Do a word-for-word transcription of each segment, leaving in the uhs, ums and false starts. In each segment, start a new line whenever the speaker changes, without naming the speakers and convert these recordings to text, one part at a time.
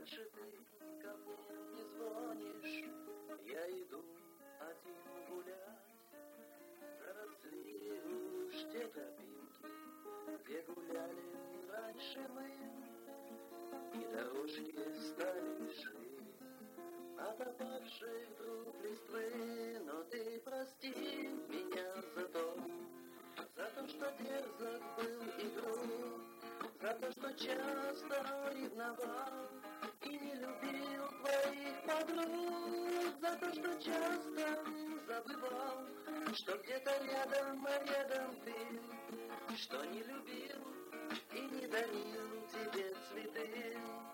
больше ты ко мне не звонишь. Я иду один гулять. Заросли уж те тропинки, где гуляли раньше мы, и дорожки стали шире от опавшей вдруг листвы. Но ты прости меня за то, за то, что дерзок был и груб, за то, что часто ревновал и не любил твоих подруг, за то, что часто забывал, что где-то рядом, а рядом ты, что не любил и не дарил тебе цветы.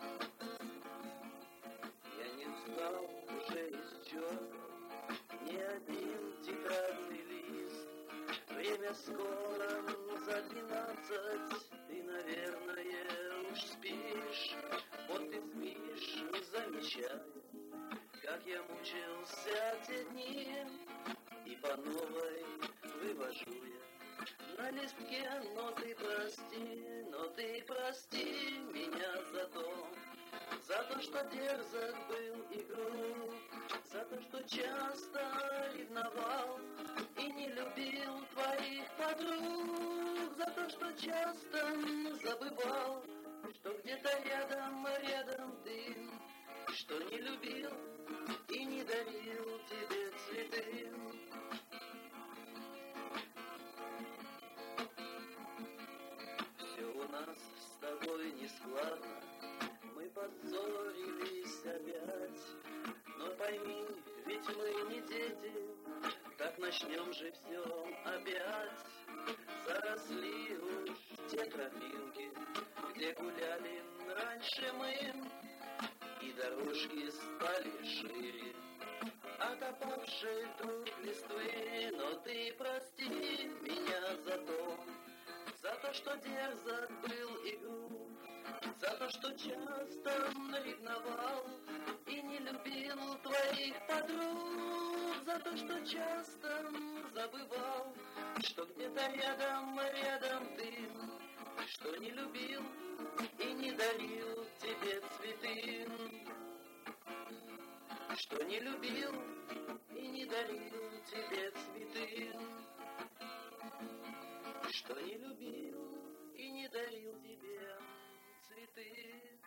Я не встал уже из черного ни один тетрадный лист. Время скоро за двенадцать, ты, наверное, уж спишь. Вот ты спишь, не замечая, как я мучился те дни, и по новой вывожу я на листке. Но ты прости, но ты прости меня за то, за то, что дерзок был и груб, за то, что часто ревновал и не любил твоих подруг, за то, что часто забывал, что где-то рядом, рядом ты, что не любил и не дарил тебе цветы. Все у нас с тобой нескладно, мы поссорились опять. Но пойми, ведь мы не дети, так начнем же все опять. Заросли уж те тропинки, где гуляли раньше мы, и дорожки стали шире от опавшей вдруг листвы. Но ты прости меня за то, за то, что дерзок был и груб, за то, что часто ревновал и не любил твоих подруг, за то, что часто забывал, что где-то рядом, рядом ты, что не любил и не дарил тебе цветы, что не любил и не дарил тебе цветы, что не любил и не дарил тебе цветы.